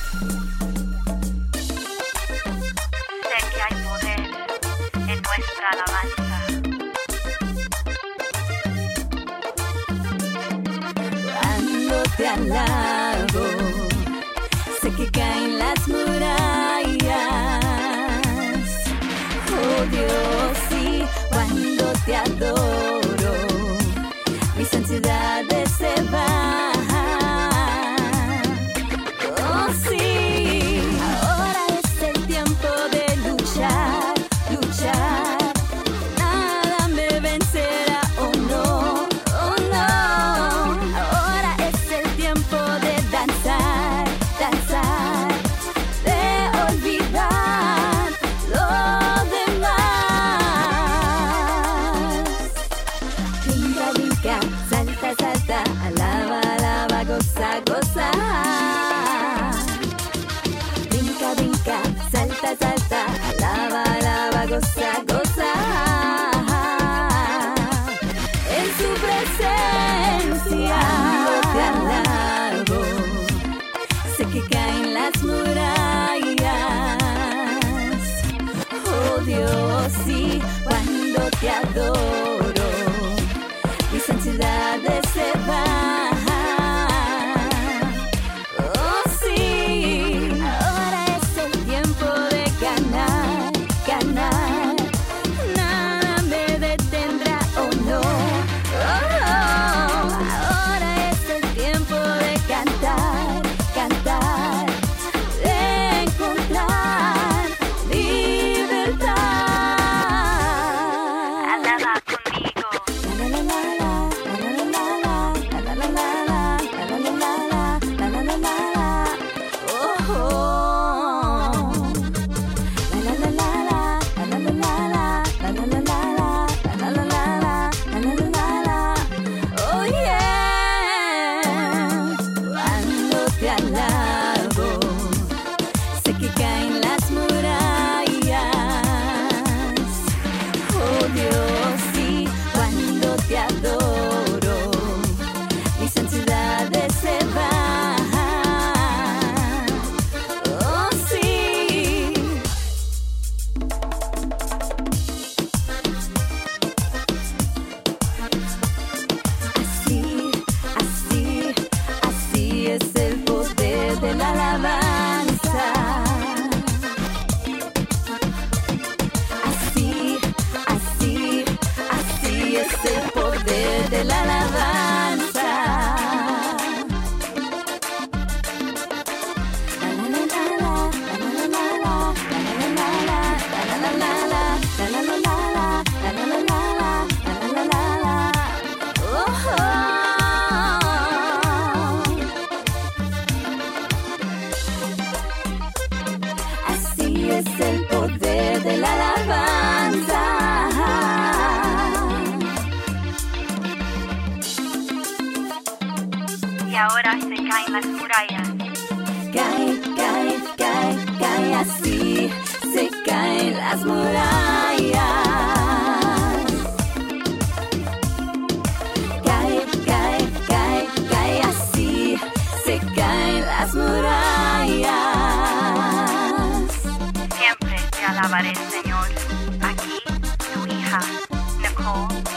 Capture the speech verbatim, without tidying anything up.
Sé que hay poder en nuestra alabanza. Cuando te alabo, sé que caen las murallas. Oh Dios, sí, cuando te adoro, mis ansiedades se van. Oh sí, ahora es el tiempo de luchar, luchar. Nada me vencerá, oh no, oh no. Ahora es el tiempo de danzar, danzar, de olvidar lo demás. Brinca, brinca, salta, salta, alaba, alaba, goza, goza. Brinca, brinca, salta, salta, alaba, alaba, goza, goza. En su presencia te alabo, sé que caen las murallas. Oh Dios, sí, cuando te adoro, mis ansiedades se van. Oh sí, ahora es el tiempo de ganar, ganar. Nada me detendrá, oh no. Oh, ahora es el tiempo de cantar, cantar, de encontrar libertad. Alaba conmigo. La la la la, la la la la, la la la la, la la la la, la la la la. Oh, oh. La la la la, la la la la, la la la la, la la la la, la la la la. Oh yeah. Cuando te alabo, sé que caen las murallas. Oh Dios, sí, cuando te adoro, mis ansiedades se van. Oh sí. Así, así, así es el poder de la alabanza. Así, así, así es el poder de la alabanza. La la la la la, la la la la, la la la la, la la la la, la la la la, la la la la, la la la la. Oh, oh. Así es el poder de la alabanza. Y ahora se caen las murallas. Cae, cae, cae, cae, así se caen las murallas. Cae, cae, cae, cae, así se caen las murallas. Siempre te alabaré, Señor. Aquí, tu hija, Nicole.